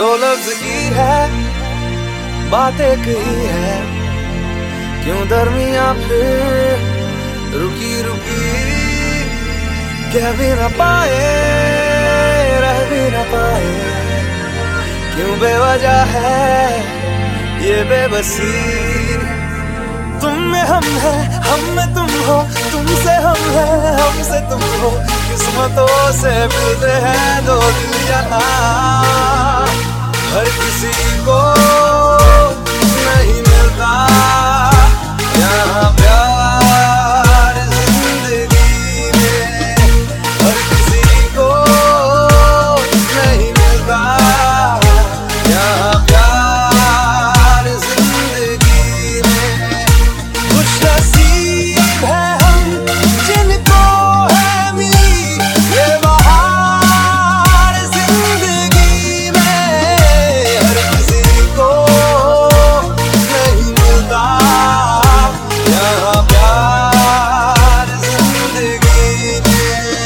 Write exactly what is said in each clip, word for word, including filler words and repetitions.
दो लफ्ज की है बात एक ही है, क्यों दरमिया फिर रुकी रुकी, कह भी न पाए रह भी न पाए, क्यों बेवजह है ये बेबसी। तुम में हम है, हम में तुम हो, तुमसे हम है, हमसे तुम हो, किस्मतों से मिलते हैं दो दिल यहाँ, हर किसी को नहीं मिलता यहाँ प्यार जिंदगी में, हर किसी को नहीं मिलता यहाँ प्यार जिंदगी में। खुश नसीब है हम जिनको है मिली ये बहार जिंदगी में, हर किसी को नहीं मिलता यहाँ प्यार जिंदगी में।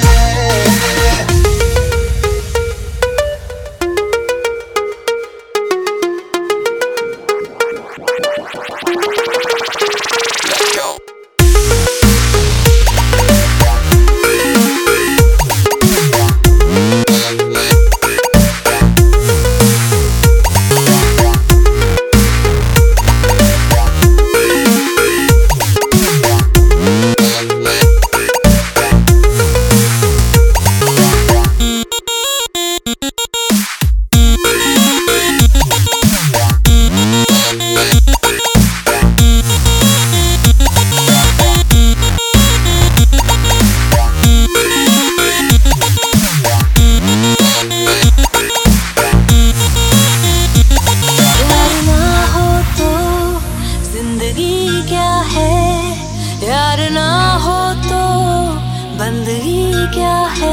यार ना हो तो बंदगी क्या है,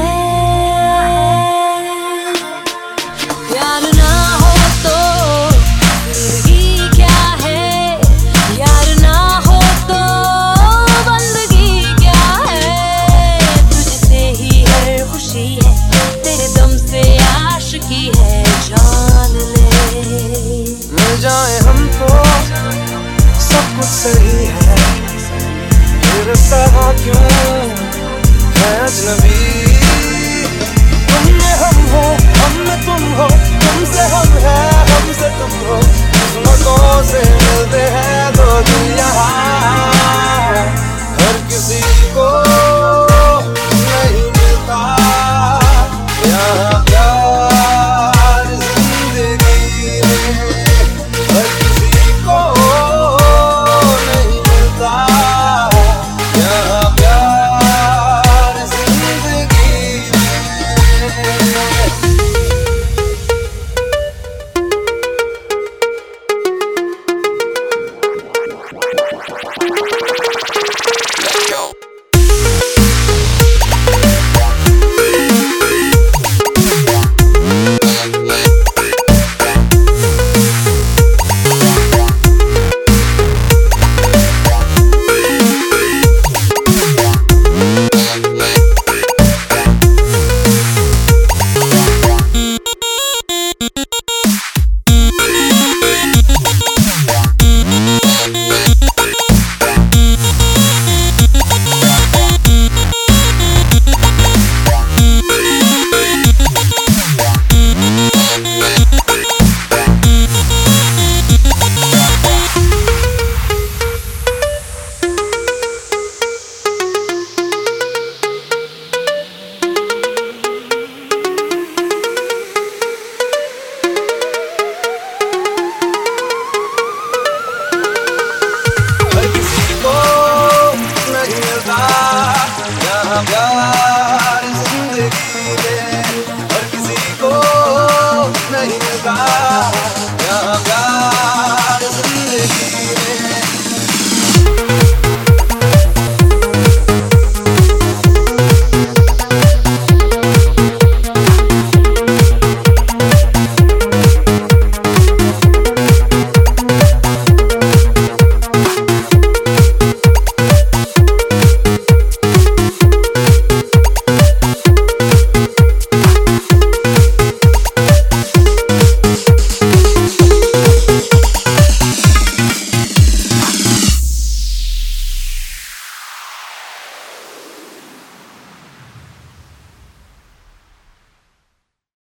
यार ना हो तो जिंदगी क्या है, यार ना हो तो बंदगी क्या है। तुझसे ही हर खुशी है, तेरे दम से आशिकी है, जान ले। मिल जाए हमको सब कुछ सही है, फिर तरह क्यों है अजनबी। तुम में हम हो, हम में तुम हो, तुमसे हम है, हमसे तुम हो, किस्मतों से मिलते हैं दो दिल यहाँ।